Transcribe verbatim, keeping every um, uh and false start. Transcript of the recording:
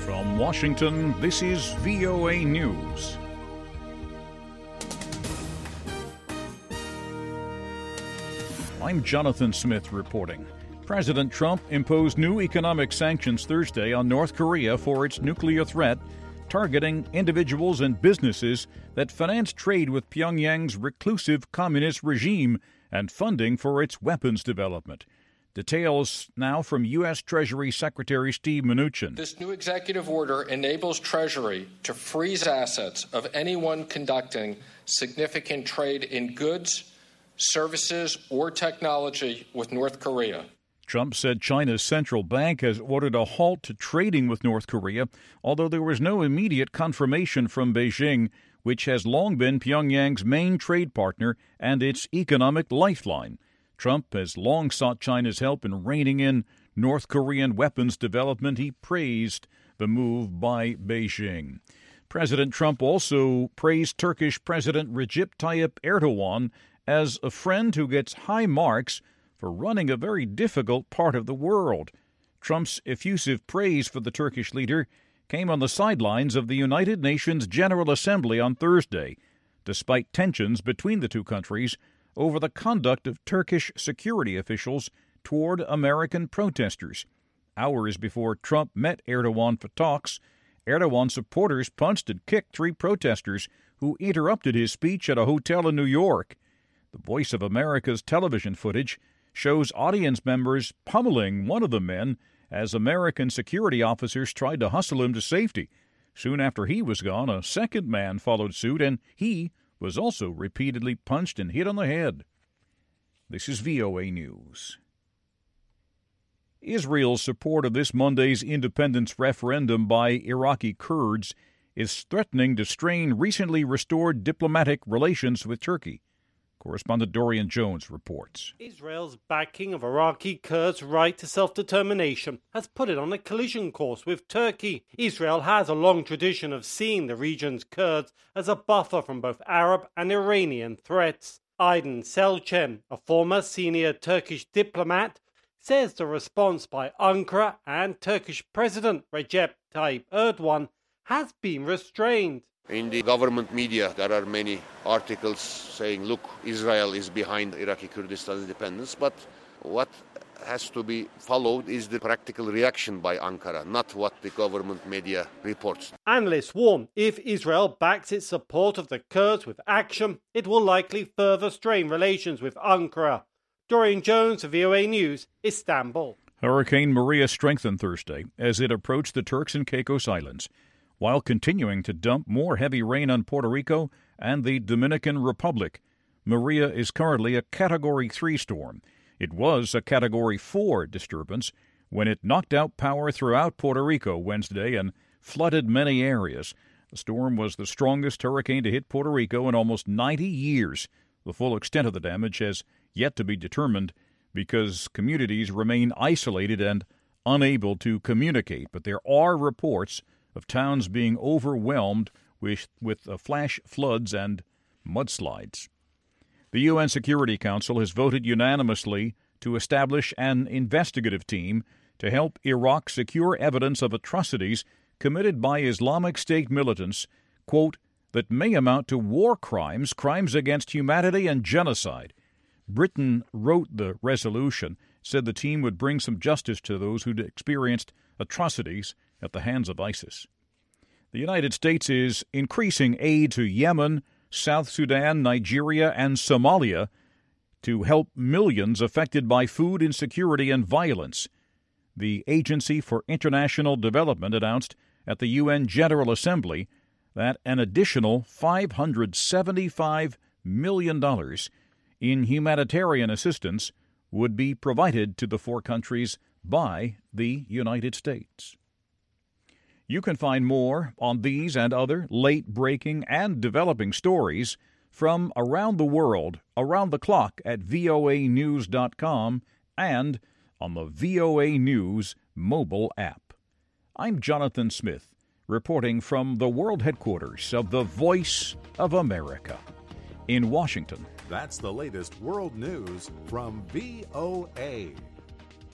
From Washington, this is V O A News. I'm Jonathan Smith reporting. President Trump imposed new economic sanctions Thursday on North Korea for its nuclear threat, targeting individuals and businesses that finance trade with Pyongyang's reclusive communist regime and funding for its weapons development. Details now from U S. Treasury Secretary Steve Mnuchin. This new executive order enables Treasury to freeze assets of anyone conducting significant trade in goods, services, or technology with North Korea. Trump said China's central bank has ordered a halt to trading with North Korea, although there was no immediate confirmation from Beijing, which has long been Pyongyang's main trade partner and its economic lifeline. Trump has long sought China's help in reining in North Korean weapons development. He praised the move by Beijing. President Trump also praised Turkish President Recep Tayyip Erdogan as a friend who gets high marks for running a very difficult part of the world. Trump's effusive praise for the Turkish leader came on the sidelines of the United Nations General Assembly on Thursday, despite tensions between the two countries over the conduct of Turkish security officials toward American protesters. Hours before Trump met Erdogan for talks, Erdogan supporters punched and kicked three protesters who interrupted his speech at a hotel in New York. The Voice of America's television footage shows audience members pummeling one of the men as American security officers tried to hustle him to safety. Soon after he was gone, a second man followed suit, and he was also repeatedly punched and hit on the head. This is V O A News. Israel's support of this Monday's independence referendum by Iraqi Kurds is threatening to strain recently restored diplomatic relations with Turkey. Correspondent Dorian Jones reports. Israel's backing of Iraqi Kurds' right to self-determination has put it on a collision course with Turkey. Israel has a long tradition of seeing the region's Kurds as a buffer from both Arab and Iranian threats. Aydin Selcem, a former senior Turkish diplomat, says the response by Ankara and Turkish President Recep Tayyip Erdogan has been restrained. In the government media, there are many articles saying, look, Israel is behind Iraqi Kurdistan independence, but what has to be followed is the practical reaction by Ankara, not what the government media reports. Analysts warn if Israel backs its support of the Kurds with action, it will likely further strain relations with Ankara. Dorian Jones, V O A News, Istanbul. Hurricane Maria strengthened Thursday as it approached the Turks and Caicos Islands, while continuing to dump more heavy rain on Puerto Rico and the Dominican Republic. Maria is currently a Category three storm. It was a Category four disturbance when it knocked out power throughout Puerto Rico Wednesday and flooded many areas. The storm was the strongest hurricane to hit Puerto Rico in almost ninety years. The full extent of the damage has yet to be determined because communities remain isolated and unable to communicate. But there are reports of towns being overwhelmed with, with uh, flash floods and mudslides. The U N Security Council has voted unanimously to establish an investigative team to help Iraq secure evidence of atrocities committed by Islamic State militants, quote, that may amount to war crimes, crimes against humanity, and genocide. Britain wrote the resolution, said the team would bring some justice to those who'd experienced atrocities at the hands of ISIS. The United States is increasing aid to Yemen, South Sudan, Nigeria, and Somalia to help millions affected by food insecurity and violence. The Agency for International Development announced at the U N General Assembly that an additional five hundred seventy-five million dollars in humanitarian assistance would be provided to the four countries by the United States. You can find more on these and other late-breaking and developing stories from around the world, around the clock at V O A news dot com and on the V O A News mobile app. I'm Jonathan Smith, reporting from the world headquarters of the Voice of America in Washington. That's the latest world news from V O A.